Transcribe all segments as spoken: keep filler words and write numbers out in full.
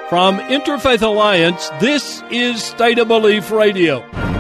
From Interfaith Alliance, this is State of Belief Radio.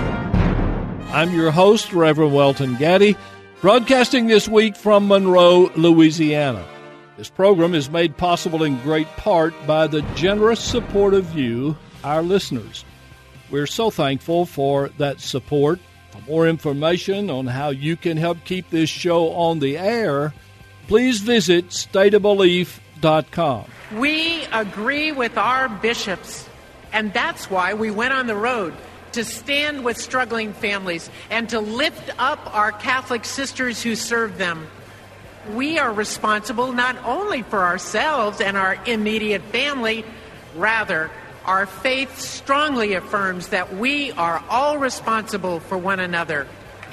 I'm your host, Reverend Welton Gaddy, broadcasting this week from Monroe, Louisiana. This program is made possible in great part by the generous support of you, our listeners. We're so thankful for that support. For more information on how you can help keep this show on the air, please visit state of belief dot com. We agree with our bishops, and that's why we went on the road to stand with struggling families and to lift up our Catholic sisters who serve them. We are responsible not only for ourselves and our immediate family, rather, our faith strongly affirms that we are all responsible for one another.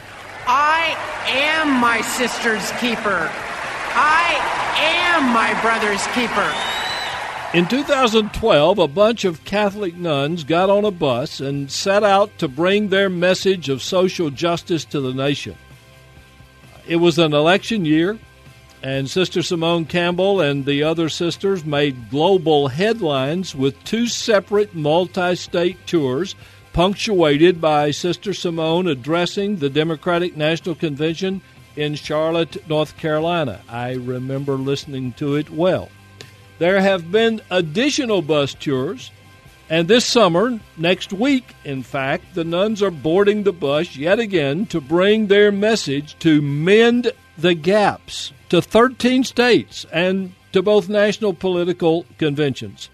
I am my sister's keeper. I am my brother's keeper. In two thousand twelve, a bunch of Catholic nuns got on a bus and set out to bring their message of social justice to the nation. It was an election year, and Sister Simone Campbell and the other sisters made global headlines with two separate multi-state tours, punctuated by Sister Simone addressing the Democratic National Convention in Charlotte, North Carolina. I remember listening to it well. There have been additional bus tours, and this summer, next week, in fact, the nuns are boarding the bus yet again to bring their message to mend the gaps to thirteen states and to both national political conventions.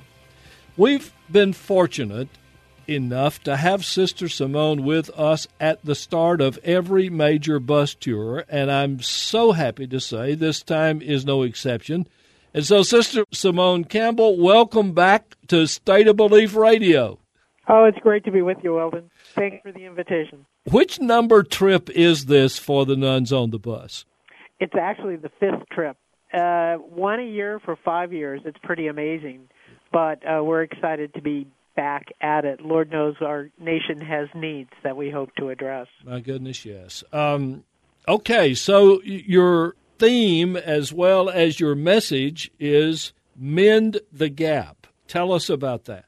We've been fortunate enough to have Sister Simone with us at the start of every major bus tour, and I'm so happy to say this time is no exception. And so, Sister Simone Campbell, welcome back to State of Belief Radio. Oh, it's great to be with you, Weldon. Thanks for the invitation. Which number trip is this for the nuns on the bus? It's actually the fifth trip. Uh, one a year for five years. It's pretty amazing. But uh, we're excited to be back at it. Lord knows our nation has needs that we hope to address. My goodness, yes. Um, okay, so your theme as well as your message is Mend the Gap. Tell us about that.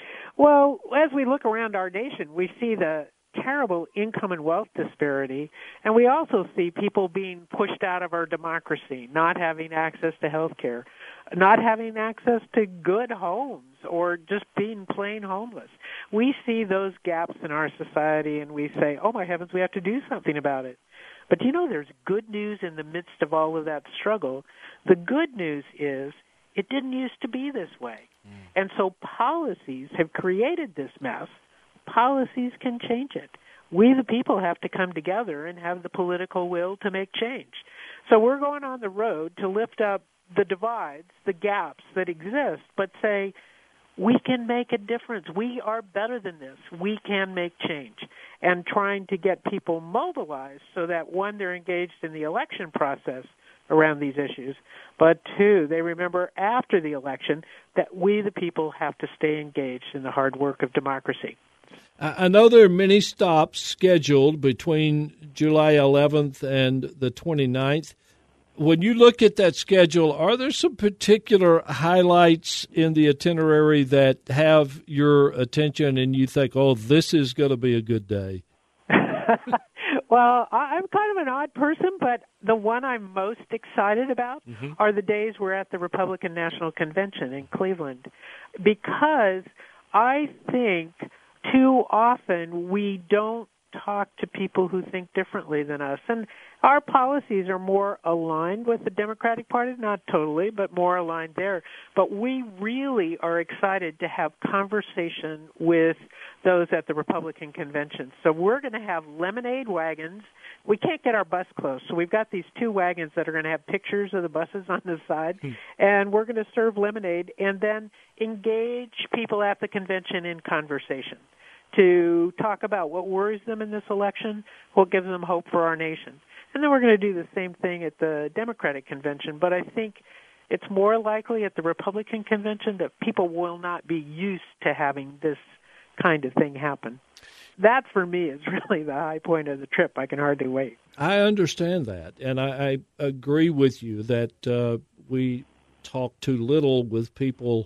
Well, as we look around our nation, we see the terrible income and wealth disparity, and we also see people being pushed out of our democracy, not having access to health care, not having access to good homes, or just being plain homeless. We see those gaps in our society, and we say, oh, my heavens, we have to do something about it. But, you know, there's good news in the midst of all of that struggle. The good news is it didn't used to be this way. Mm. And so policies have created this mess. Policies can change it. We, the people, have to come together and have the political will to make change. So we're going on the road to lift up the divides, the gaps that exist, but say, we can make a difference. We are better than this. We can make change. And trying to get people mobilized so that, one, they're engaged in the election process around these issues, but two, they remember after the election that we, the people, have to stay engaged in the hard work of democracy. I know there are many stops scheduled between July eleventh and the twenty-ninth. When you look at that schedule, are there some particular highlights in the itinerary that have your attention and you think, oh, this is going to be a good day? Well, I'm kind of an odd person, but the one I'm most excited about mm-hmm. are the days we're at the Republican National Convention in Cleveland, because I think too often we don't talk to people who think differently than us. And our policies are more aligned with the Democratic Party, not totally, but more aligned there. But we really are excited to have conversation with those at the Republican convention. So we're going to have lemonade wagons. We can't get our bus close, so we've got these two wagons that are going to have pictures of the buses on the side, hmm. and we're going to serve lemonade and then engage people at the convention in conversation to talk about what worries them in this election, what gives them hope for our nation. And then we're going to do the same thing at the Democratic convention, but I think it's more likely at the Republican convention that people will not be used to having this kind of thing happen. That, for me, is really the high point of the trip. I can hardly wait. I understand that, and I, I agree with you that uh, we talk too little with people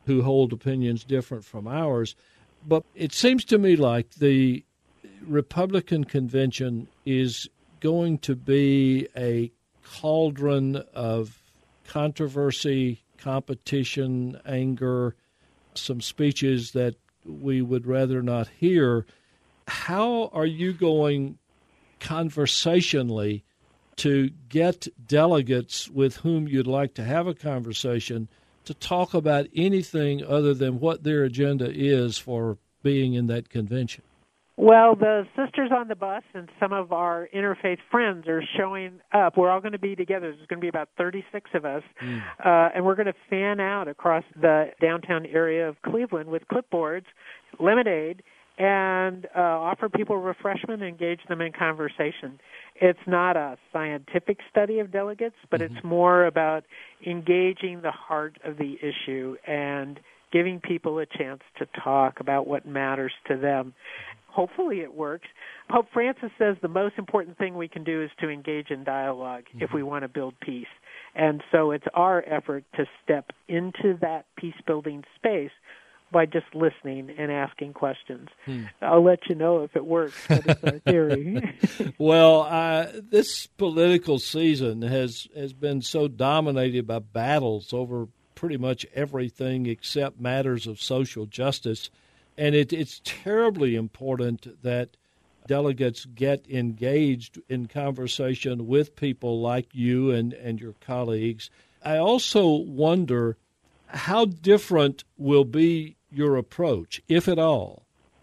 who hold opinions different from ours. But it seems to me like the Republican convention is going to be a cauldron of controversy, competition, anger, some speeches that we would rather not hear. How are you going conversationally to get delegates with whom you'd like to have a conversation to talk about anything other than what their agenda is for being in that convention? Well, the Sisters on the Bus and some of our interfaith friends are showing up. We're all going to be together. There's going to be about thirty-six of us, mm. uh, and we're going to fan out across the downtown area of Cleveland with clipboards, lemonade, and uh, offer people refreshment and engage them in conversation. It's not a scientific study of delegates, but mm-hmm. it's more about engaging the heart of the issue and giving people a chance to talk about what matters to them. Hopefully it works. Pope Francis says the most important thing we can do is to engage in dialogue mm-hmm. if we want to build peace. And so it's our effort to step into that peace-building space by just listening and asking questions. Hmm. I'll let you know if it works, but it's our theory. Well, uh, this political season has, has been so dominated by battles over pretty much everything except matters of social justice. And it, it's terribly important that delegates get engaged in conversation with people like you and, and your colleagues. I also wonder how different will be your approach, if at all,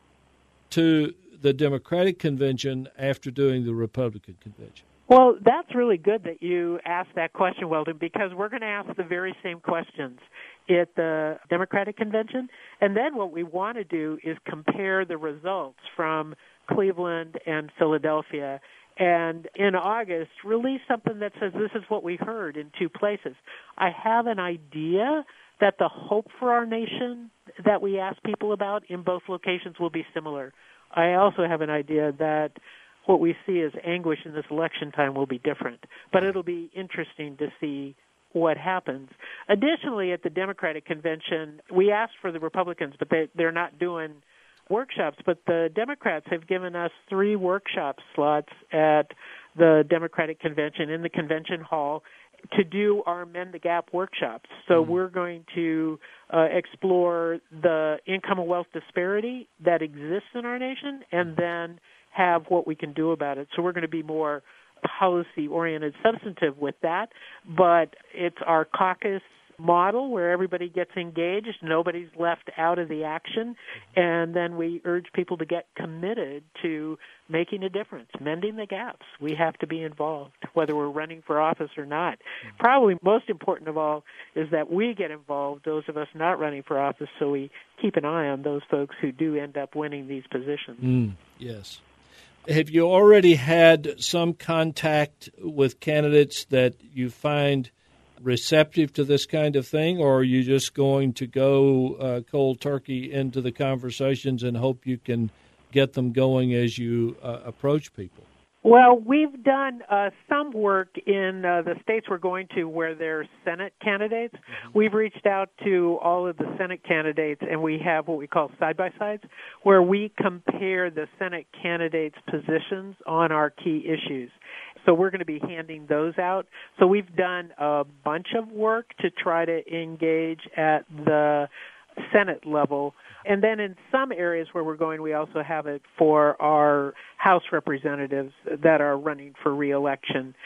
to the Democratic convention after doing the Republican convention. Well, that's really good that you asked that question, Weldon, because we're going to ask the very same questions at the Democratic convention. And then what we want to do is compare the results from Cleveland and Philadelphia, and in August, release something that says this is what we heard in two places. I have an idea that the hope for our nation that we ask people about in both locations will be similar. I also have an idea that what we see as anguish in this election time will be different, but it'll be interesting to see what happens. Additionally, at the Democratic convention, we asked for the Republicans, but they, they're not doing workshops, but the Democrats have given us three workshop slots at the Democratic convention in the convention hall to do our Mend the Gap workshops. So mm-hmm. we're going to uh, explore the income and wealth disparity that exists in our nation and then have what we can do about it. So we're going to be more policy-oriented, substantive with that, but it's our caucus model where everybody gets engaged, nobody's left out of the action, and then we urge people to get committed to making a difference, mending the gaps. We have to be involved, whether we're running for office or not. Probably most important of all is that we get involved, those of us not running for office, so we keep an eye on those folks who do end up winning these positions. Mm, yes. Have you already had some contact with candidates that you find receptive to this kind of thing, or are you just going to go uh, cold turkey into the conversations and hope you can get them going as you uh, approach people? Well, we've done uh, some work in uh, the states we're going to where there's Senate candidates. Mm-hmm. We've reached out to all of the Senate candidates, and we have what we call side-by-sides, where we compare the Senate candidates' positions on our key issues. So we're going to be handing those out. So we've done a bunch of work to try to engage at the Senate level. And then in some areas where we're going, we also have it for our House representatives that are running for re-election.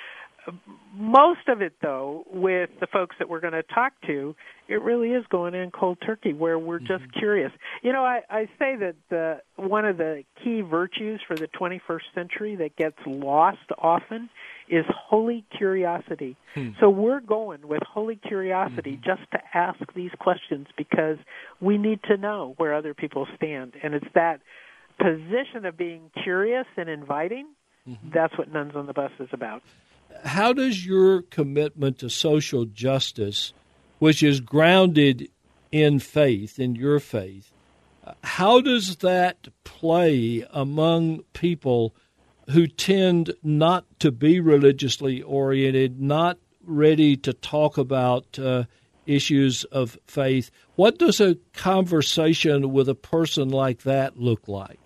Most of it, though, with the folks that we're going to talk to, it really is going in cold turkey where we're just mm-hmm. curious. You know, I, I say that the, one of the key virtues for the twenty-first century that gets lost often is holy curiosity. Hmm. So we're going with holy curiosity mm-hmm. just to ask these questions because we need to know where other people stand. And it's that position of being curious and inviting, mm-hmm. that's what Nuns on the Bus is about. How does your commitment to social justice, which is grounded in faith, in your faith, how does that play among people who tend not to be religiously oriented, not ready to talk about uh, issues of faith. What does a conversation with a person like that look like?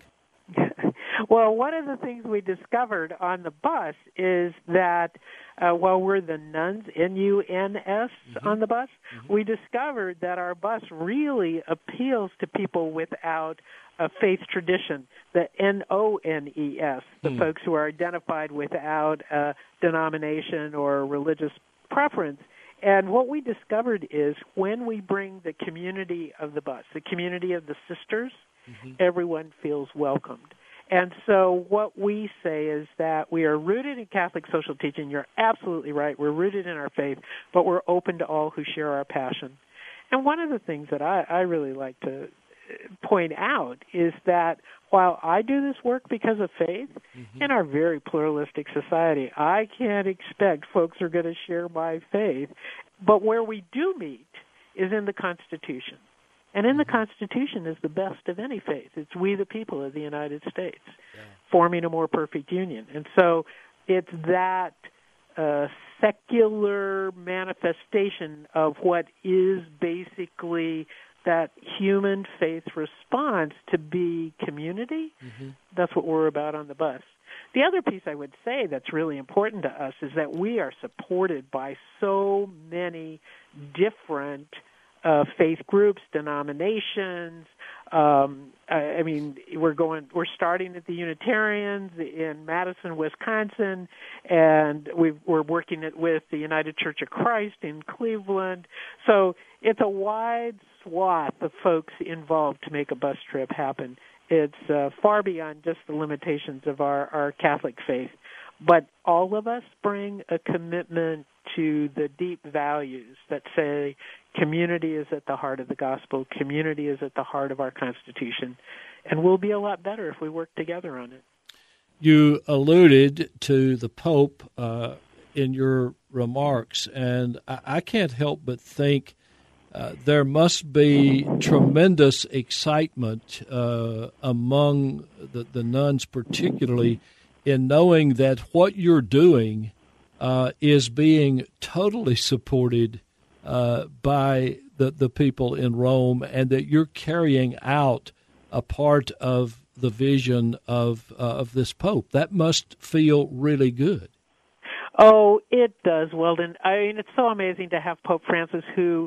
Well, one of the things we discovered on the bus is that uh, while we're the nuns, N U N S, mm-hmm. on the bus, mm-hmm. we discovered that our bus really appeals to people without a faith tradition, the N O N E S, the mm. folks who are identified without a denomination or religious preference. And what we discovered is when we bring the community of the bus, the community of the sisters, mm-hmm. everyone feels welcomed. And so what we say is that we are rooted in Catholic social teaching. You're absolutely right. We're rooted in our faith, but we're open to all who share our passion. And one of the things that I, I really like to point out is that while I do this work because of faith, mm-hmm. in our very pluralistic society, I can't expect folks are going to share my faith. But where we do meet is in the Constitution. And in the Constitution is the best of any faith. It's we the people of the United States, yeah. forming a more perfect union. And so it's that uh, secular manifestation of what is basically that human faith response to be community. Mm-hmm. That's what we're about on the bus. The other piece I would say that's really important to us is that we are supported by so many different Uh, faith groups, denominations. Um, I, I mean, we're going. We're starting at the Unitarians in Madison, Wisconsin, and we've, we're working it with the United Church of Christ in Cleveland. So it's a wide swath of folks involved to make a bus trip happen. It's uh, far beyond just the limitations of our, our Catholic faith. But all of us bring a commitment to the deep values that say community is at the heart of the gospel, community is at the heart of our Constitution, and we'll be a lot better if we work together on it. You alluded to the Pope uh, in your remarks, and I, I can't help but think uh, there must be tremendous excitement uh, among the, the nuns particularly in knowing that what you're doing uh, is being totally supported uh, by the, the people in Rome, and that you're carrying out a part of the vision of uh, of this Pope. That must feel really good. Oh, it does, Weldon. I mean, it's so amazing to have Pope Francis who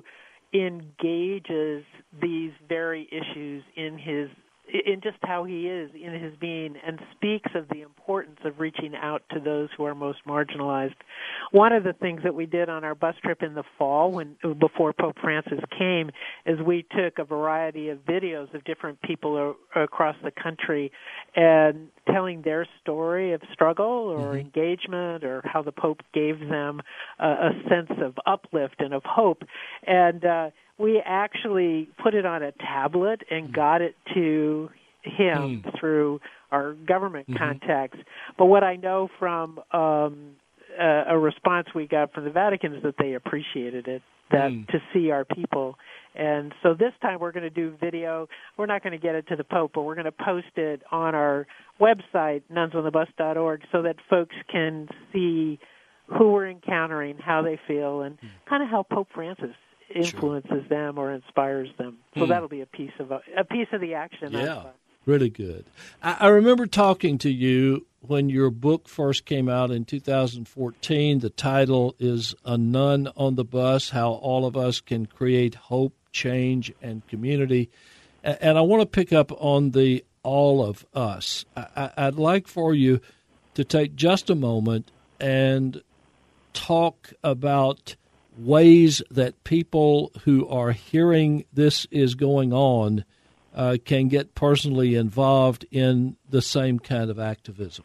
engages these very issues in his in just how he is in his being, and speaks of the importance of reaching out to those who are most marginalized. One of the things that we did on our bus trip in the fall, when before Pope Francis came, is we took a variety of videos of different people a- across the country and telling their story of struggle or mm-hmm. engagement, or how the Pope gave them a, a sense of uplift and of hope. And uh, we actually put it on a tablet and got it to him mm. through our government mm-hmm. contacts. But what I know from um, a, a response we got from the Vatican is that they appreciated it, that mm. to see our people. And so this time we're going to do video. We're not going to get it to the Pope, but we're going to post it on our website, nuns on the bus dot org, so that folks can see who we're encountering, how they feel, and mm. kind of how Pope Francis influences sure. them or inspires them. So mm. that'll be a piece of a, a piece of the action. Yeah, really good. I, I remember talking to you when your book first came out in two thousand fourteen. The title is A Nun on the Bus, How All of Us Can Create Hope, Change, and Community. And, and I want to pick up on the all of us. I, I, I'd like for you to take just a moment and talk about ways that people who are hearing this is going on uh, can get personally involved in the same kind of activism.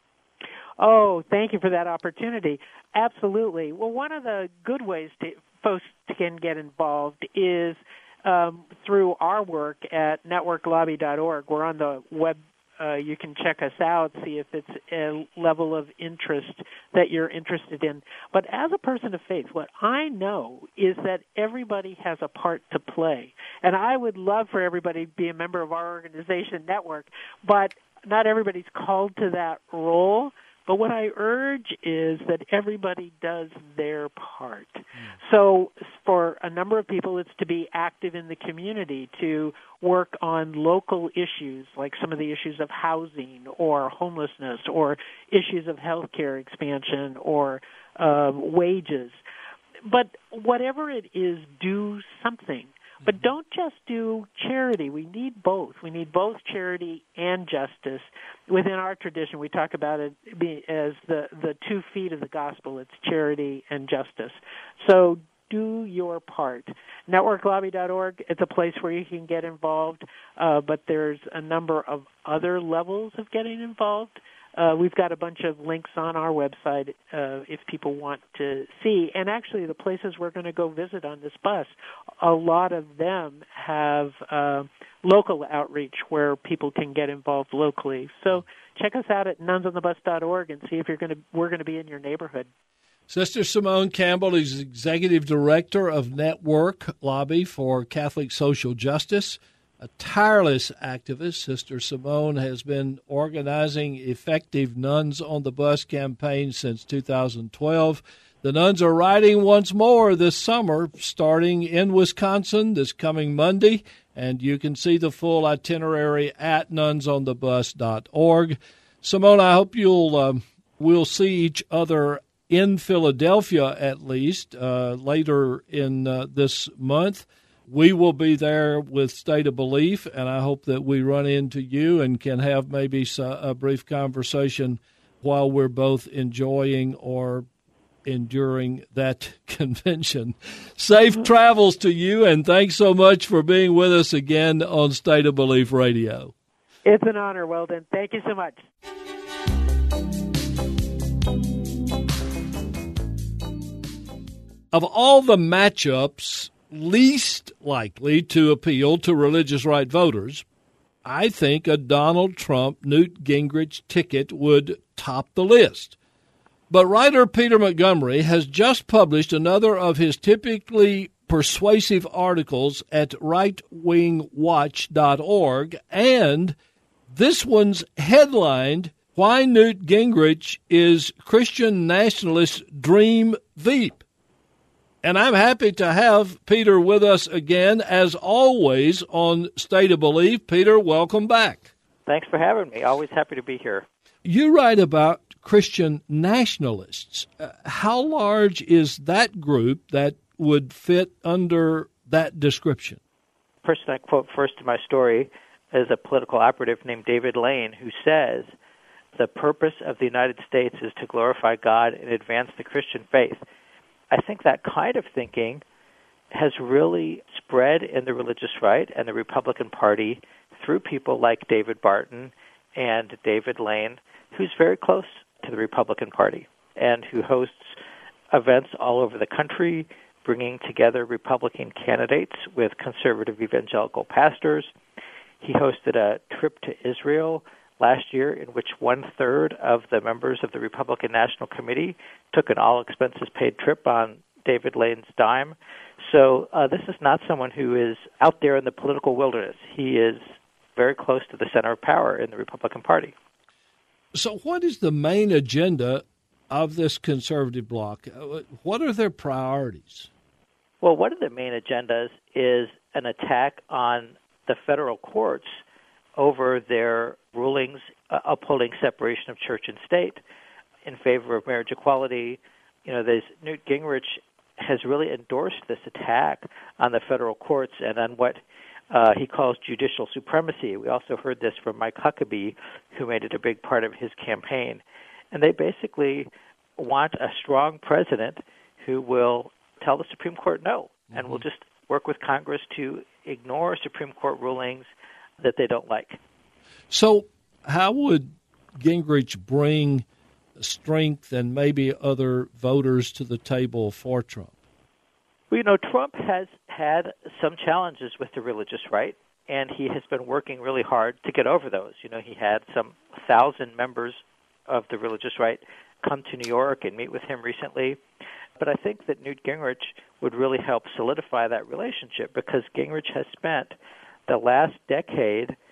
Oh, thank you for that opportunity. Absolutely. Well, one of the good ways to, folks can get involved is um, through our work at network lobby dot org. We're on the web. Uh, you can check us out, see if it's a level of interest that you're interested in. But as a person of faith, what I know is that everybody has a part to play. And I would love for everybody to be a member of our organization network, but not everybody's called to that role. But what I urge is that everybody does their part. Mm. So for a number of people, it's to be active in the community, to work on local issues like some of the issues of housing or homelessness or issues of healthcare expansion or uh, wages. But whatever it is, do something. But don't just do charity. We need both. We need both charity and justice. Within our tradition, we talk about it as the, the two feet of the gospel. It's charity and justice. So do your part. network lobby dot org, it's a place where you can get involved, uh, but there's a number of other levels of getting involved. Uh, we've got a bunch of links on our website uh, if people want to see. And actually, the places we're going to go visit on this bus, a lot of them have uh, local outreach where people can get involved locally. So check us out at nuns on the bus dot org and see if you're going to we're going to be in your neighborhood. Sister Simone Campbell is Executive Director of Network Lobby for Catholic Social Justice. A tireless activist, Sister Simone has been organizing effective Nuns on the Bus campaign since two thousand twelve. The nuns are riding once more this summer, starting in Wisconsin this coming Monday, and you can see the full itinerary at nuns on the bus dot org. Simone, I hope you'll um, we'll see each other in Philadelphia at least uh, later in uh, this month. We will be there with State of Belief, and I hope that we run into you and can have maybe a brief conversation while we're both enjoying or enduring that convention. Safe travels to you, and thanks so much for being with us again on State of Belief Radio. It's an honor, Weldon. Thank you so much. Of all the matchups least likely to appeal to religious right voters, I think a Donald Trump Newt Gingrich ticket would top the list. But writer Peter Montgomery has just published another of his typically persuasive articles at right wing watch dot org, and this one's headlined, "Why Newt Gingrich is Christian Nationalist Dream Veep." And I'm happy to have Peter with us again, as always, on State of Belief. Peter, welcome back. Thanks for having me. Always happy to be here. You write about Christian nationalists. Uh, how large is that group that would fit under that description? The person I quote first in my story is a political operative named David Lane, who says, "The purpose of the United States is to glorify God and advance the Christian faith." I think that kind of thinking has really spread in the religious right and the Republican Party through people like David Barton and David Lane, who's very close to the Republican Party and who hosts events all over the country, bringing together Republican candidates with conservative evangelical pastors. He hosted a trip to Israel last year in which one-third of the members of the Republican National Committee took an all-expenses-paid trip on David Lane's dime. So uh, this is not someone who is out there in the political wilderness. He is very close to the center of power in the Republican Party. So what is the main agenda of this conservative bloc? What are their priorities? Well, one of the main agendas is an attack on the federal courts over their rulings uh, upholding separation of church and state in favor of marriage equality. You know, this Newt Gingrich has really endorsed this attack on the federal courts and on what uh, he calls judicial supremacy. We also heard this from Mike Huckabee, who made it a big part of his campaign. And they basically want a strong president who will tell the Supreme Court no, mm-hmm. and will just work with Congress to ignore Supreme Court rulings that they don't like. So how would Gingrich bring strength and maybe other voters to the table for Trump? Well, you know, Trump has had some challenges with the religious right, and he has been working really hard to get over those. You know, he had some thousand members of the religious right come to New York and meet with him recently. But I think that Newt Gingrich would really help solidify that relationship because Gingrich has spent the last decade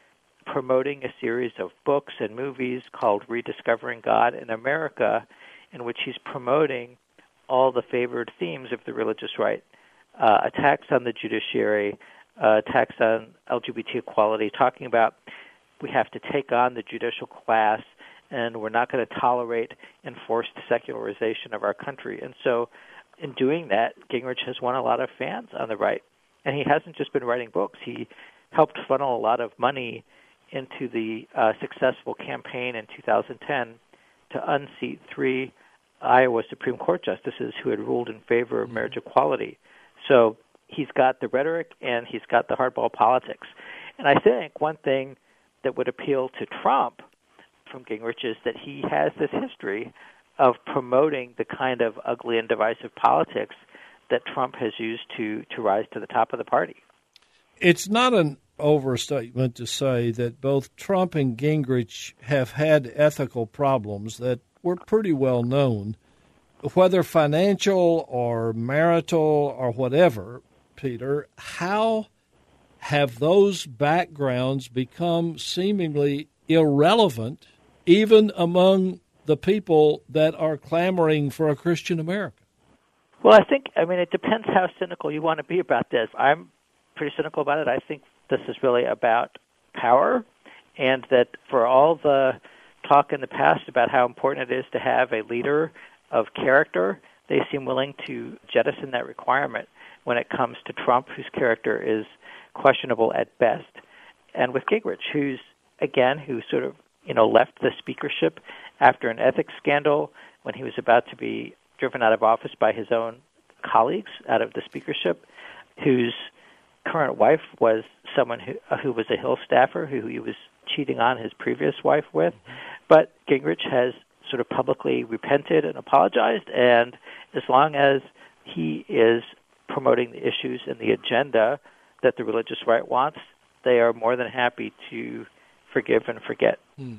promoting a series of books and movies called Rediscovering God in America, in which he's promoting all the favored themes of the religious right, uh, attacks on the judiciary, uh, attacks on L G B T equality, talking about we have to take on the judicial class and we're not going to tolerate enforced secularization of our country. And so in doing that, Gingrich has won a lot of fans on the right. And he hasn't just been writing books. He helped funnel a lot of money into the uh, successful campaign in two thousand ten to unseat three Iowa Supreme Court justices who had ruled in favor of marriage equality. So he's got the rhetoric and he's got the hardball politics. And I think one thing that would appeal to Trump from Gingrich is that he has this history of promoting the kind of ugly and divisive politics that Trump has used to, to rise to the top of the party. It's not an overstatement to say that both Trump and Gingrich have had ethical problems that were pretty well known, whether financial or marital or whatever. Peter, how have those backgrounds become seemingly irrelevant even among the people that are clamoring for a Christian America? Well, I think, I mean, it depends how cynical you want to be about this. I'm pretty cynical about it. I think this is really about power, and that for all the talk in the past about how important it is to have a leader of character, they seem willing to jettison that requirement when it comes to Trump, whose character is questionable at best, and with Gingrich, who's, again, who sort of, you know, left the speakership after an ethics scandal when he was about to be driven out of office by his own colleagues out of the speakership, whose current wife was someone who, uh, who was a Hill staffer who he was cheating on his previous wife with. But Gingrich has sort of publicly repented and apologized, and as long as he is promoting the issues and the agenda that the religious right wants, they are more than happy to forgive and forget. Hmm.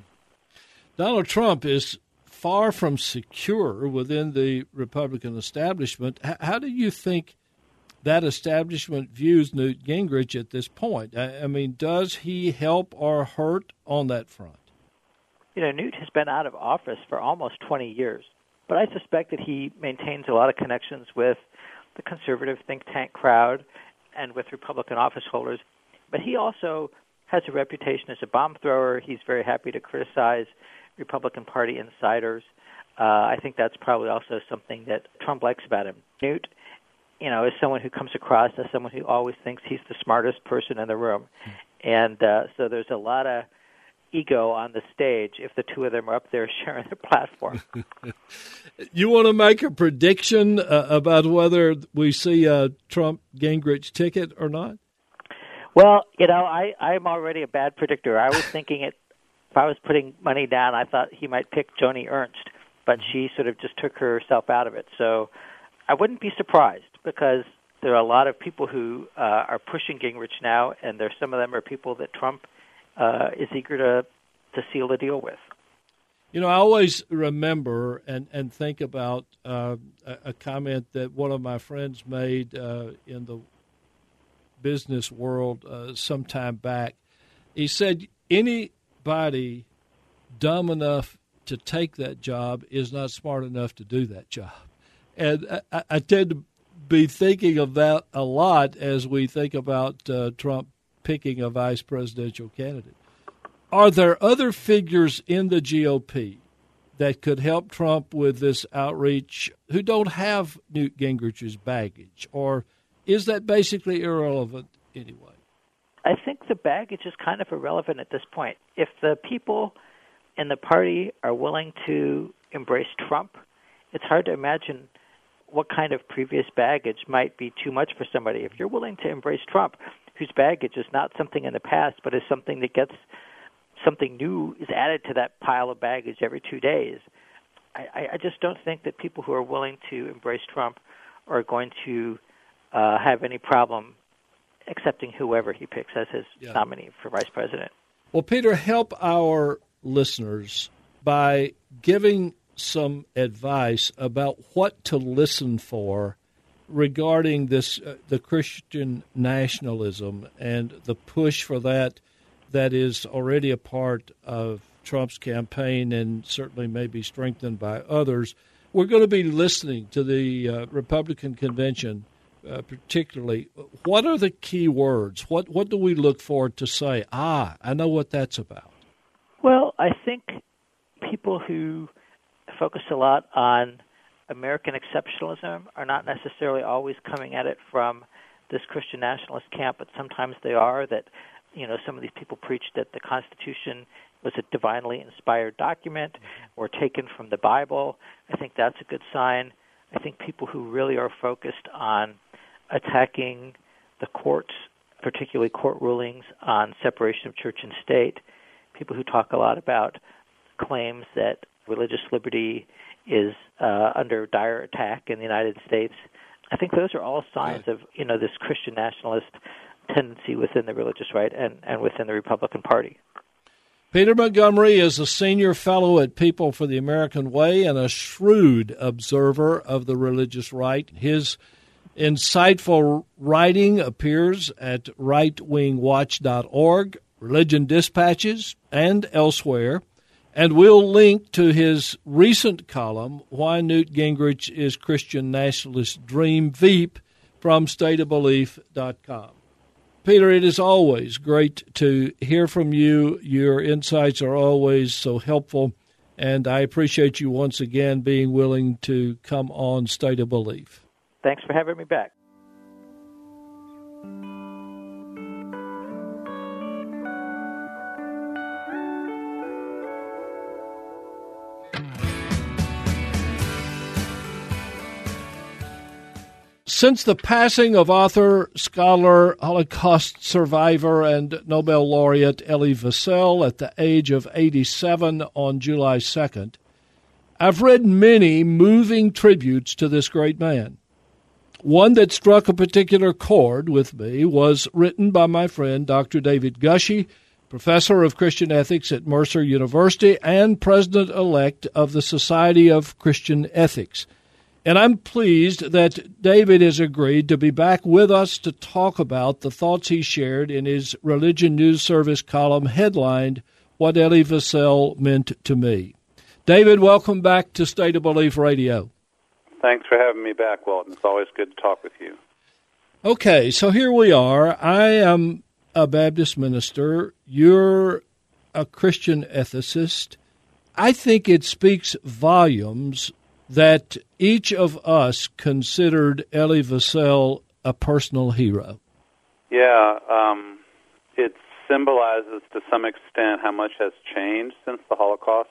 Donald Trump is far from secure within the Republican establishment. H- how do you think that establishment views Newt Gingrich at this point? I, I mean, does he help or hurt on that front? You know, Newt has been out of office for almost twenty years, but I suspect that he maintains a lot of connections with the conservative think tank crowd and with Republican office holders. But he also has a reputation as a bomb thrower. He's very happy to criticize Republican Party insiders. Uh, I think that's probably also something that Trump likes about him. Newt, you know, is someone who comes across as someone who always thinks he's the smartest person in the room. And uh, so there's a lot of ego on the stage if the two of them are up there sharing their platform. You want to make a prediction uh, about whether we see a Trump-Gingrich ticket or not? Well, you know, I, I'm already a bad predictor. I was thinking it, if I was putting money down, I thought he might pick Joni Ernst, but she sort of just took herself out of it. So I wouldn't be surprised because there are a lot of people who uh, are pushing Gingrich now, and there some of them are people that Trump uh, is eager to, to seal the deal with. You know, I always remember and, and think about uh, a, a comment that one of my friends made uh, in the business world uh, some time back. He said, anybody dumb enough to take that job is not smart enough to do that job. And I, I tend to be thinking of that a lot as we think about uh, Trump picking a vice presidential candidate. Are there other figures in the G O P that could help Trump with this outreach who don't have Newt Gingrich's baggage, or is that basically irrelevant anyway? I think the baggage is kind of irrelevant at this point. If the people in the party are willing to embrace Trump, it's hard to imagine what kind of previous baggage might be too much for somebody. If you're willing to embrace Trump, whose baggage is not something in the past, but is something that gets something new is added to that pile of baggage every two days, I, I just don't think that people who are willing to embrace Trump are going to uh, have any problem accepting whoever he picks as his yeah. nominee for vice president. Well, Peter, help our listeners by giving some advice about what to listen for regarding this uh, the Christian nationalism and the push for that that is already a part of Trump's campaign and certainly may be strengthened by others. We're going to be listening to the uh, Republican convention, uh, particularly. What are the key words? What what do we look for to say, ah, I know what that's about? Well, I think people who focus a lot on American exceptionalism are not necessarily always coming at it from this Christian nationalist camp, but sometimes they are, that, you know, some of these people preach that the Constitution was a divinely inspired document or taken from the Bible. I think that's a good sign. I think people who really are focused on attacking the courts, particularly court rulings on separation of church and state, people who talk a lot about claims that religious liberty is uh, under dire attack in the United States, I think those are all signs of, you know, this Christian nationalist tendency within the religious right and, and within the Republican Party. Peter Montgomery is a senior fellow at People for the American Way and a shrewd observer of the religious right. His insightful writing appears at right wing watch dot org, Religion Dispatches, and elsewhere. And we'll link to his recent column, Why Newt Gingrich is Christian Nationalist Dream, Veep, from state of belief dot com. Peter, it is always great to hear from you. Your insights are always so helpful, and I appreciate you once again being willing to come on State of Belief. Thanks for having me back. Since the passing of author, scholar, Holocaust survivor, and Nobel laureate Elie Wiesel at the age of eighty-seven on July second, I've read many moving tributes to this great man. One that struck a particular chord with me was written by my friend Doctor David Gushee, professor of Christian ethics at Mercer University and president-elect of the Society of Christian Ethics. And I'm pleased that David has agreed to be back with us to talk about the thoughts he shared in his Religion News Service column headlined, What Elie Wiesel Meant to Me. David, welcome back to State of Belief Radio. Thanks for having me back, Walton. It's always good to talk with you. Okay, so here we are. I am a Baptist minister. You're a Christian ethicist. I think it speaks volumes that each of us considered Elie Wiesel a personal hero. Yeah, um, it symbolizes to some extent how much has changed since the Holocaust,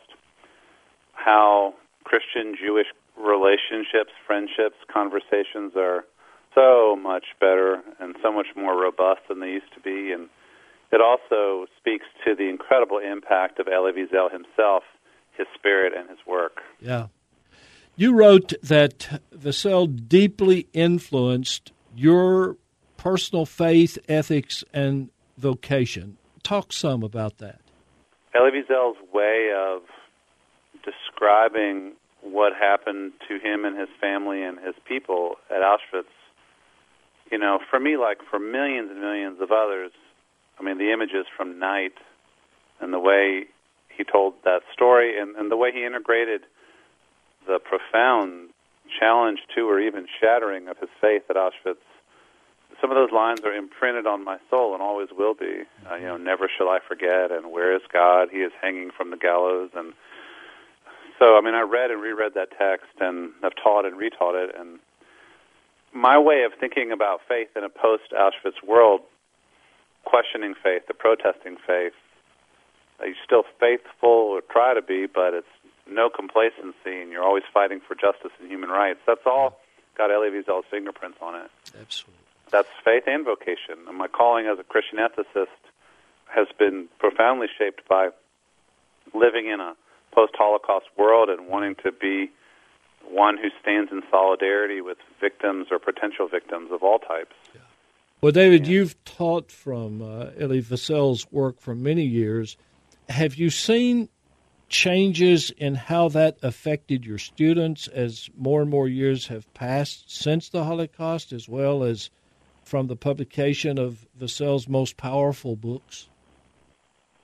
how Christian-Jewish relationships, friendships, conversations are so much better and so much more robust than they used to be. And it also speaks to the incredible impact of Elie Wiesel himself, his spirit, and his work. Yeah. You wrote that Wiesel deeply influenced your personal faith, ethics, and vocation. Talk some about that. Elie Wiesel's way of describing what happened to him and his family and his people at Auschwitz, you know, for me, like for millions and millions of others, I mean, the images from Night and the way he told that story and, and the way he integrated the profound challenge to or even shattering of his faith at Auschwitz, some of those lines are imprinted on my soul and always will be. Uh, you know, never shall I forget, and where is God? He is hanging from the gallows. And so, I mean, I read and reread that text and have taught and retaught it. And my way of thinking about faith in a post-Auschwitz world, questioning faith, the protesting faith, uh, you're still faithful or try to be, but it's no complacency, and you're always fighting for justice and human rights. That's all got Elie Wiesel's fingerprints on it. Absolutely. That's faith and vocation. And my calling as a Christian ethicist has been profoundly shaped by living in a post-Holocaust world and wanting to be one who stands in solidarity with victims or potential victims of all types. Yeah. Well, David, yeah. You've taught from uh, Elie Wiesel's work for many years. Have you seen changes in how that affected your students as more and more years have passed since the Holocaust, as well as from the publication of Wiesel's most powerful books?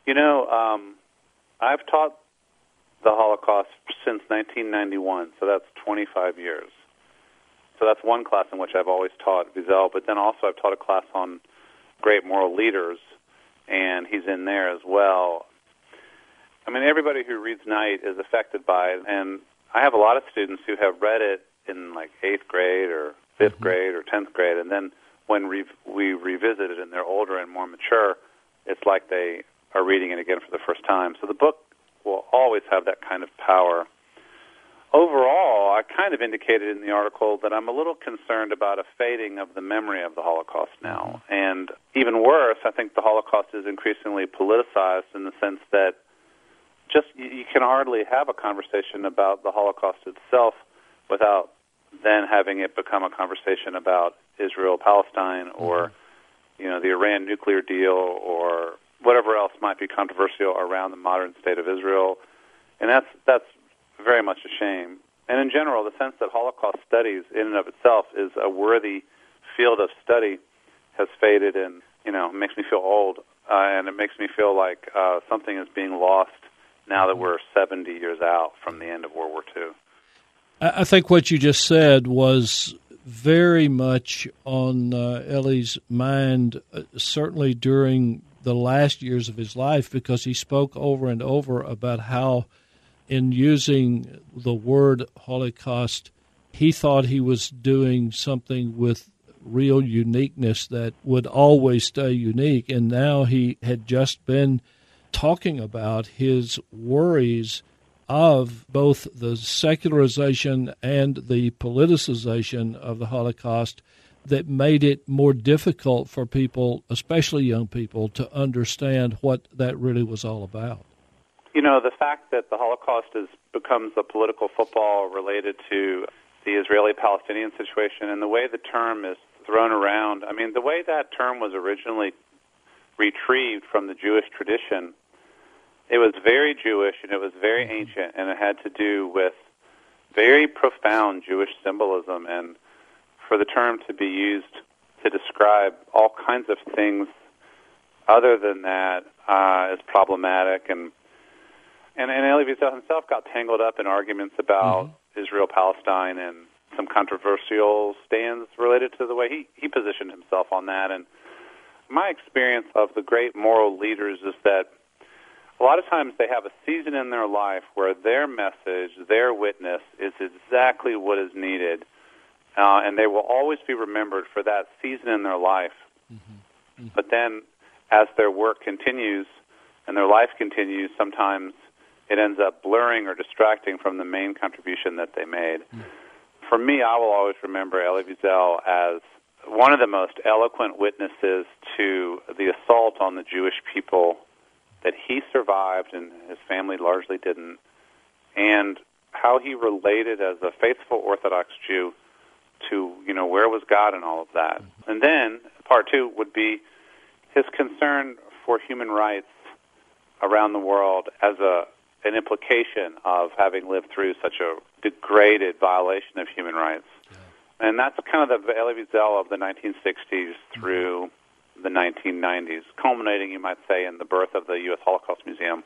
You know, um, I've taught the Holocaust since nineteen ninety-one, so that's twenty-five years. So that's one class in which I've always taught Wiesel, but then also I've taught a class on great moral leaders, and he's in there as well. I mean, everybody who reads Knight is affected by it, and I have a lot of students who have read it in like eighth grade or fifth mm-hmm. grade or tenth grade, and then when re- we revisit it and they're older and more mature, it's like they are reading it again for the first time. So the book will always have that kind of power. Overall, I kind of indicated in the article that I'm a little concerned about a fading of the memory of the Holocaust now. And even worse, I think the Holocaust is increasingly politicized in the sense that just you can hardly have a conversation about the Holocaust itself without then having it become a conversation about Israel-Palestine or, you know, the Iran nuclear deal or whatever else might be controversial around the modern state of Israel. And that's that's very much a shame. And in general, the sense that Holocaust studies in and of itself is a worthy field of study has faded, and, you know, it makes me feel old, uh, and it makes me feel like uh, something is being lost now that we're seventy years out from the end of World War Two. I think what you just said was very much on uh, Ellie's mind, uh, certainly during the last years of his life, because he spoke over and over about how in using the word Holocaust, he thought he was doing something with real uniqueness that would always stay unique. And now he had just been talking about his worries of both the secularization and the politicization of the Holocaust that made it more difficult for people, especially young people, to understand what that really was all about. You know, the fact that the Holocaust is, becomes a political football related to the Israeli-Palestinian situation and the way the term is thrown around, I mean, the way that term was originally retrieved from the Jewish tradition, it was very Jewish and it was very ancient, and it had to do with very profound Jewish symbolism. And for the term to be used to describe all kinds of things other than that uh, is problematic. And And, and Elie Wiesel himself got tangled up in arguments about mm-hmm. Israel-Palestine and some controversial stands related to the way he, he positioned himself on that. And my experience of the great moral leaders is that a lot of times they have a season in their life where their message, their witness, is exactly what is needed, uh, and they will always be remembered for that season in their life. Mm-hmm. Mm-hmm. But then as their work continues and their life continues, sometimes it ends up blurring or distracting from the main contribution that they made. Mm. For me, I will always remember Elie Wiesel as one of the most eloquent witnesses to the assault on the Jewish people that he survived and his family largely didn't, and how he related as a faithful Orthodox Jew to, you know, where was God in all of that. Mm-hmm. And then part two would be his concern for human rights around the world as a an implication of having lived through such a degraded violation of human rights. Yeah. And that's kind of the Elie Wiesel of the nineteen sixties through mm-hmm. the nineteen nineties, culminating, you might say, in the birth of the U S Holocaust Museum.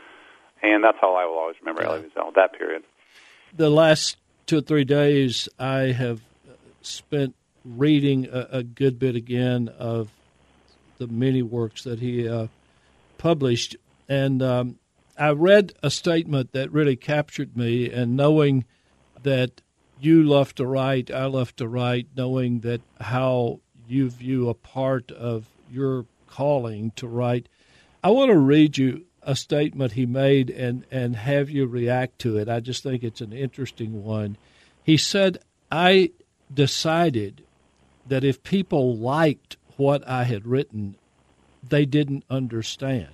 And that's how I will always remember yeah. Elie Wiesel, that period. The last two or three days, I have spent reading a, a good bit again of the many works that he uh, published, and um, I read a statement that really captured me, and knowing that you love to write, I love to write, knowing that how you view a part of your calling to write, I want to read you a statement he made and, and have you react to it. I just think it's an interesting one. He said, I decided that if people liked what I had written, they didn't understand.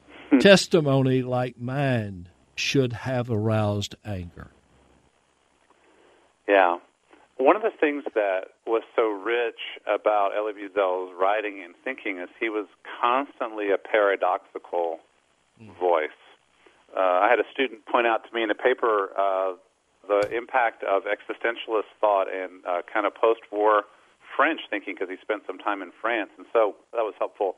Testimony like mine should have aroused anger. Yeah. One of the things that was so rich about Elie Wiesel's writing and thinking is he was constantly a paradoxical mm. voice. Uh, I had a student point out to me in a paper uh, the impact of existentialist thought and uh, kind of post-war French thinking, because he spent some time in France, and so that was helpful.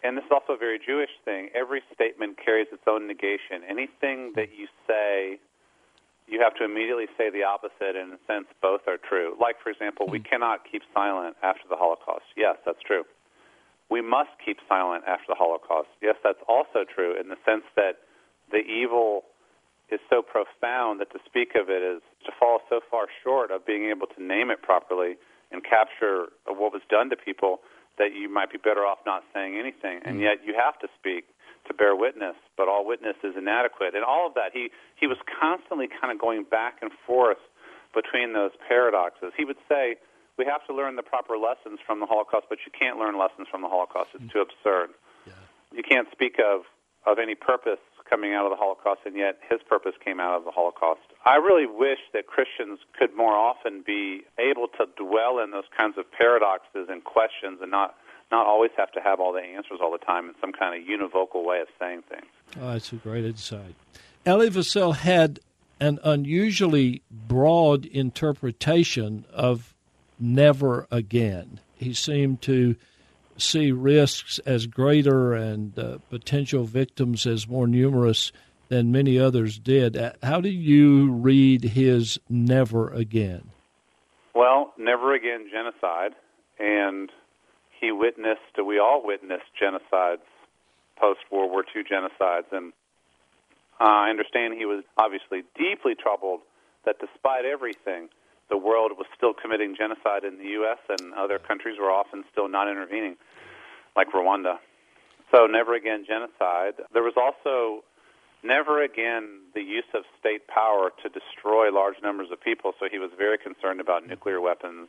and this is also a very Jewish thing, every statement carries its own negation. Anything that you say, you have to immediately say the opposite, and in a sense, both are true. Like, for example, we cannot keep silent after the Holocaust. Yes, that's true. We must keep silent after the Holocaust. Yes, that's also true in the sense that the evil is so profound that to speak of it is to fall so far short of being able to name it properly and capture what was done to people that you might be better off not saying anything. And yet you have to speak to bear witness, but all witness is inadequate. And all of that, he, he was constantly kind of going back and forth between those paradoxes. He would say, we have to learn the proper lessons from the Holocaust, but you can't learn lessons from the Holocaust. It's too absurd. Yeah. You can't speak of, of any purpose coming out of the Holocaust, and yet his purpose came out of the Holocaust. I really wish that Christians could more often be able to dwell in those kinds of paradoxes and questions and not, not always have to have all the answers all the time in some kind of univocal way of saying things. Oh, that's a great insight. Elie Wiesel had an unusually broad interpretation of never again. He seemed to see risks as greater and uh, potential victims as more numerous than many others did. How do you read his never again? Well, never again genocide, and he witnessed, we all witnessed genocides, post-World War Two genocides, and uh, I understand he was obviously deeply troubled that despite everything, the world was still committing genocide in the U S and other countries were often still not intervening, like Rwanda. So never again genocide. There was also never again the use of state power to destroy large numbers of people, so he was very concerned about nuclear weapons,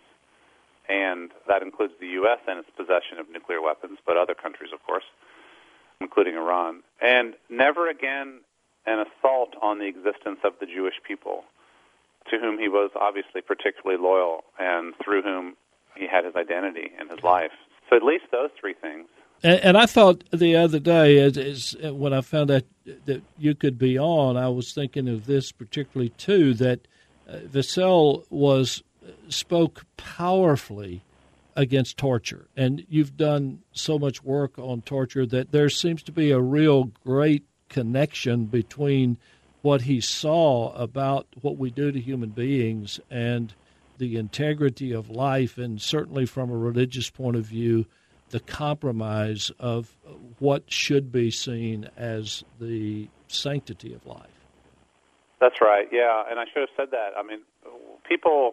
and that includes the U S and its possession of nuclear weapons, but other countries, of course, including Iran. And never again an assault on the existence of the Jewish people, to whom he was obviously particularly loyal and through whom he had his identity and his life. So at least those three things. And, and I thought the other day, as, as when I found out that you could be on, I was thinking of this particularly too, that uh, Wiesel was spoke powerfully against torture. And you've done so much work on torture that there seems to be a real great connection between what he saw about what we do to human beings and the integrity of life, and certainly from a religious point of view, the compromise of what should be seen as the sanctity of life. That's right, yeah, and I should have said that. I mean, people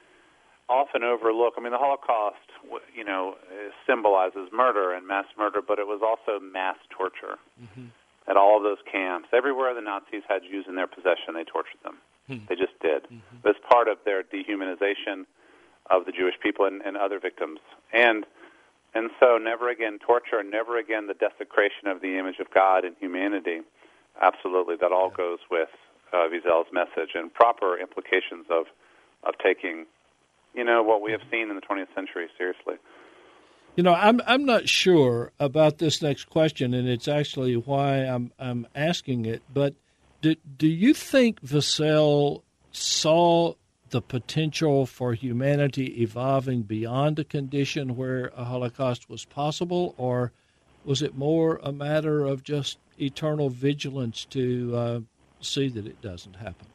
often overlook, I mean, the Holocaust, you know, symbolizes murder and mass murder, but it was also mass torture. Mm-hmm. At all of those camps, everywhere the Nazis had Jews in their possession, they tortured them. Hmm. They just did. Mm-hmm. It was part of their dehumanization of the Jewish people and, and other victims. And and so never again torture, never again the desecration of the image of God and humanity. Absolutely, that all yeah. goes with uh, Wiesel's message and proper implications of, of taking, you know, what we have seen in the twentieth century seriously. You know, I'm I'm not sure about this next question, and it's actually why I'm I'm asking it. But do do you think Wiesel saw the potential for humanity evolving beyond a condition where a Holocaust was possible, or was it more a matter of just eternal vigilance to uh, see that it doesn't happen?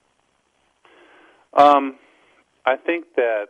Um, I think that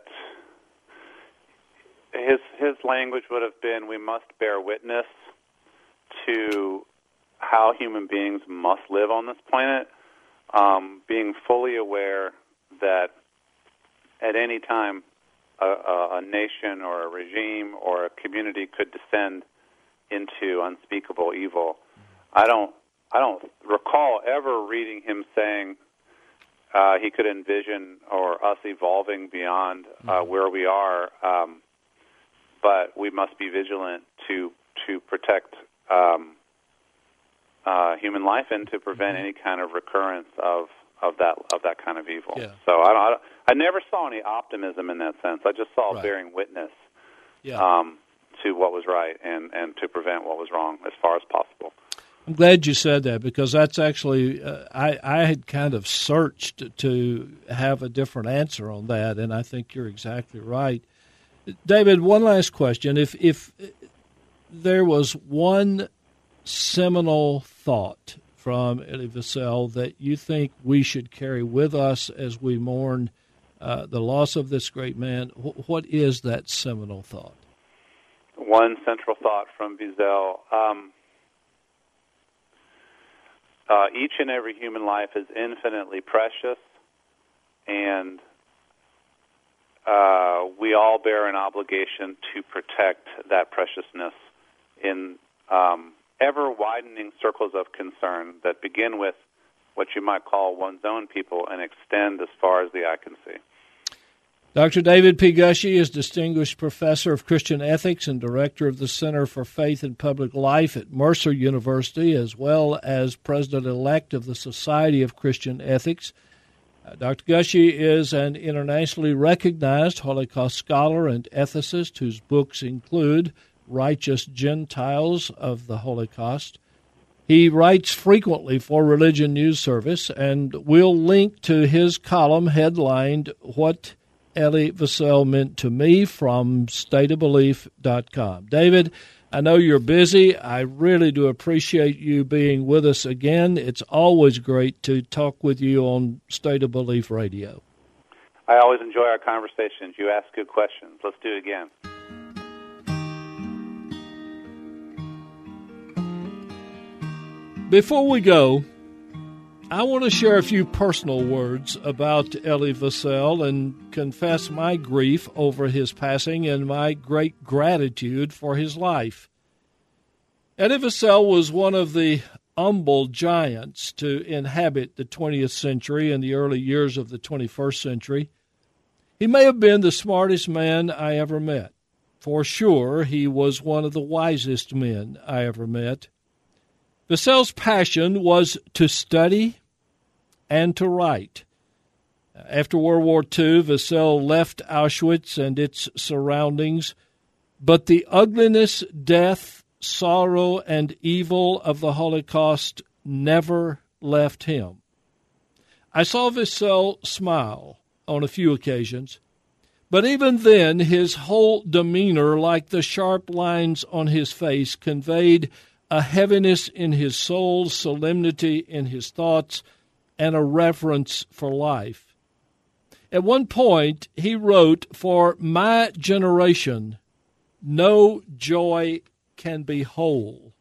His his language would have been, we must bear witness to how human beings must live on this planet, um, being fully aware that at any time a, a, a nation or a regime or a community could descend into unspeakable evil. I don't I don't recall ever reading him saying uh, he could envision or us evolving beyond uh, where we are. Um, But we must be vigilant to to protect um, uh, human life and to prevent any kind of recurrence of, of that of that kind of evil. Yeah. So I, don't, I never saw any optimism in that sense. I just saw right. bearing witness yeah. um, to what was right and, and to prevent what was wrong as far as possible. I'm glad you said that, because that's actually uh, I I had kind of searched to have a different answer on that, and I think you're exactly right. David, one last question. If if there was one seminal thought from Elie Wiesel that you think we should carry with us as we mourn uh, the loss of this great man, what is that seminal thought? One central thought from Wiesel. Um, uh, each and every human life is infinitely precious, and uh, we all bear an obligation to protect that preciousness in um, ever-widening circles of concern that begin with what you might call one's own people and extend as far as the eye can see. Doctor David P. Gushee is Distinguished Professor of Christian Ethics and Director of the Center for Faith and Public Life at Mercer University, as well as President-elect of the Society of Christian Ethics. Uh, Doctor Gushee is an internationally recognized Holocaust scholar and ethicist whose books include Righteous Gentiles of the Holocaust. He writes frequently for Religion News Service, and we'll link to his column headlined What Elie Wiesel Meant to Me from state of belief dot com. David, I know you're busy. I really do appreciate you being with us again. It's always great to talk with you on State of Belief Radio. I always enjoy our conversations. You ask good questions. Let's do it again. Before we go, I want to share a few personal words about Elie Wiesel and confess my grief over his passing and my great gratitude for his life. Elie Wiesel was one of the humble giants to inhabit the twentieth century and the early years of the twenty-first century. He may have been the smartest man I ever met. For sure, he was one of the wisest men I ever met. Wiesel's passion was to study and to write. After World War Two, Wiesel left Auschwitz and its surroundings, but the ugliness, death, sorrow, and evil of the Holocaust never left him. I saw Wiesel smile on a few occasions, but even then his whole demeanor, like the sharp lines on his face, conveyed a heaviness in his soul, solemnity in his thoughts, and a reverence for life. At one point, he wrote, "For my generation, no joy can be whole."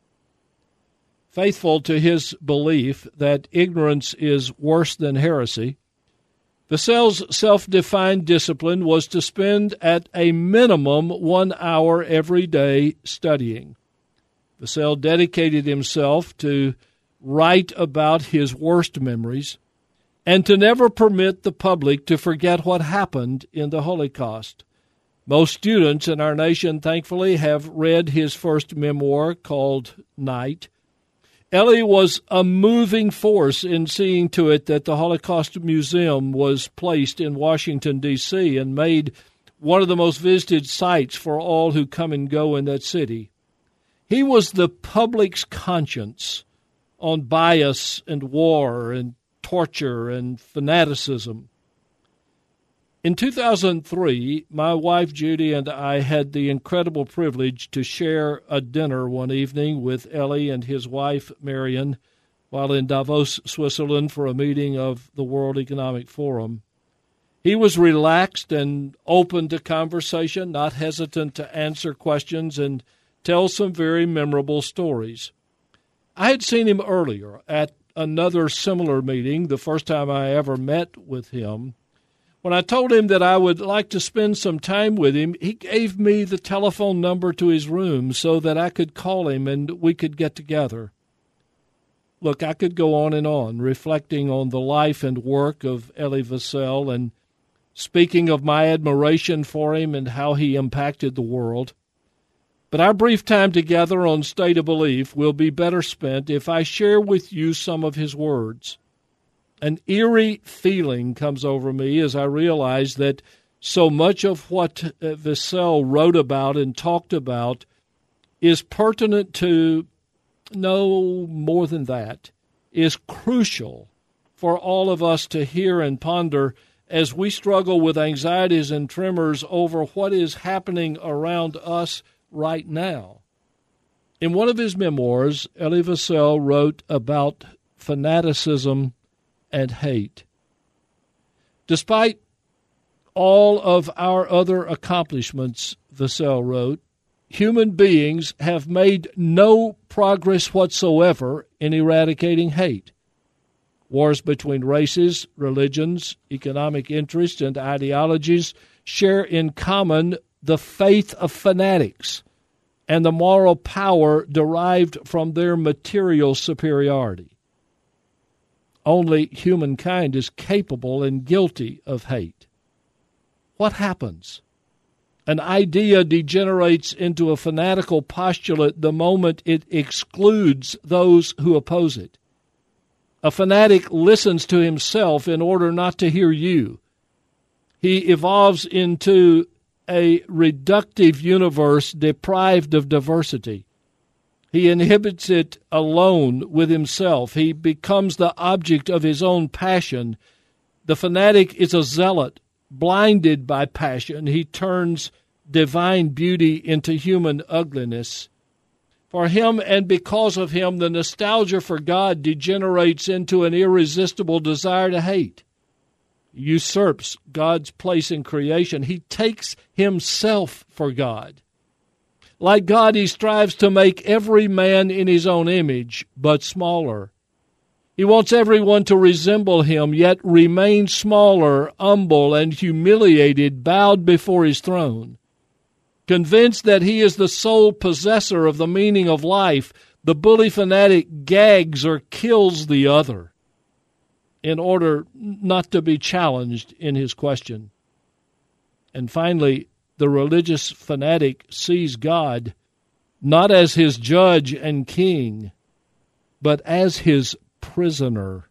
Faithful to his belief that ignorance is worse than heresy, Wiesel's self-defined discipline was to spend at a minimum one hour every day studying. Wiesel dedicated himself to write about his worst memories and to never permit the public to forget what happened in the Holocaust. Most students in our nation, thankfully, have read his first memoir called Night. Elie was a moving force in seeing to it that the Holocaust Museum was placed in Washington, D C, and made one of the most visited sites for all who come and go in that city. He was the public's conscience on bias and war and torture and fanaticism. In two thousand three, my wife Judy and I had the incredible privilege to share a dinner one evening with Elie and his wife Marion while in Davos, Switzerland for a meeting of the World Economic Forum. He was relaxed and open to conversation, not hesitant to answer questions and tell some very memorable stories. I had seen him earlier at another similar meeting, the first time I ever met with him. When I told him that I would like to spend some time with him, he gave me the telephone number to his room so that I could call him and we could get together. Look, I could go on and on, reflecting on the life and work of Elie Wiesel and speaking of my admiration for him and how he impacted the world. But our brief time together on State of Belief will be better spent if I share with you some of his words. An eerie feeling comes over me as I realize that so much of what Wiesel wrote about and talked about is pertinent to, no more than that, is crucial for all of us to hear and ponder as we struggle with anxieties and tremors over what is happening around us right now. In one of his memoirs, Elie Wiesel wrote about fanaticism and hate. Despite all of our other accomplishments, Wiesel wrote, human beings have made no progress whatsoever in eradicating hate. Wars between races, religions, economic interests, and ideologies share in common the faith of fanatics and the moral power derived from their material superiority. Only humankind is capable and guilty of hate. What happens? An idea degenerates into a fanatical postulate the moment it excludes those who oppose it. A fanatic listens to himself in order not to hear you. He evolves into a reductive universe deprived of diversity. He inhibits it alone with himself. He becomes the object of his own passion. The fanatic is a zealot, blinded by passion. He turns divine beauty into human ugliness. For him and because of him, the nostalgia for God degenerates into an irresistible desire to hate. He usurps God's place in creation. He takes himself for God. Like God, he strives to make every man in his own image, but smaller. He wants everyone to resemble him, yet remain smaller, humble, and humiliated, bowed before his throne. Convinced that he is the sole possessor of the meaning of life, the bully fanatic gags or kills the other in order not to be challenged in his question. And finally, the religious fanatic sees God not as his judge and king, but as his prisoner.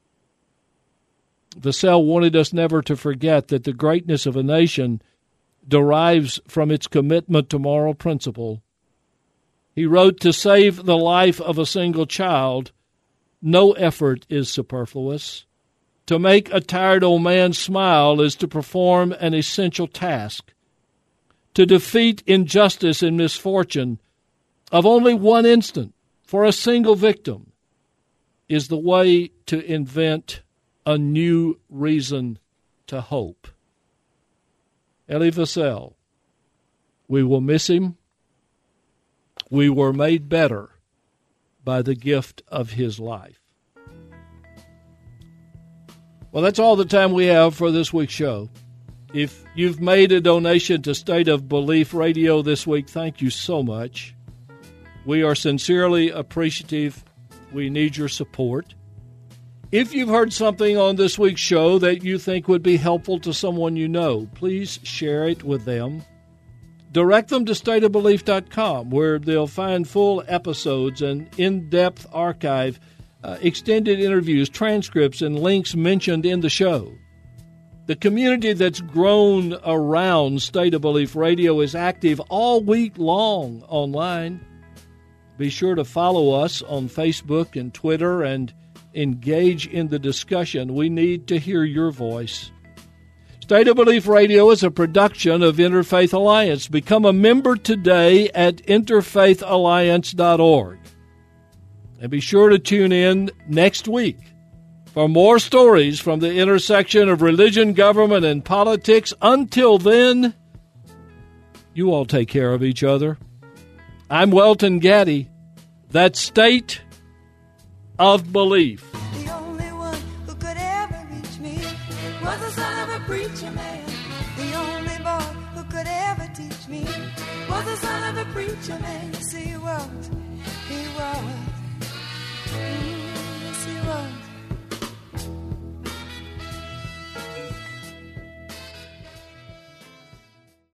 Wiesel wanted us never to forget that the greatness of a nation derives from its commitment to moral principle. He wrote, to save the life of a single child, no effort is superfluous. To make a tired old man smile is to perform an essential task. To defeat injustice and misfortune of only one instant for a single victim is the way to invent a new reason to hope. Elie Wiesel, we will miss him. We were made better by the gift of his life. Well, that's all the time we have for this week's show. If you've made a donation to State of Belief Radio this week, thank you so much. We are sincerely appreciative. We need your support. If you've heard something on this week's show that you think would be helpful to someone you know, please share it with them. Direct them to state of belief dot com, where they'll find full episodes and in-depth archive, uh, extended interviews, transcripts, and links mentioned in the show. The community that's grown around State of Belief Radio is active all week long online. Be sure to follow us on Facebook and Twitter and engage in the discussion. We need to hear your voice. State of Belief Radio is a production of Interfaith Alliance. Become a member today at interfaith alliance dot org. And be sure to tune in next week for more stories from the intersection of religion, government, and politics. Until then, you all take care of each other. I'm Welton Gaddy. That's State of Belief. The only one who could ever reach me was the son of a preacher man. The only boy who could ever teach me was the son of a preacher man. You see, he was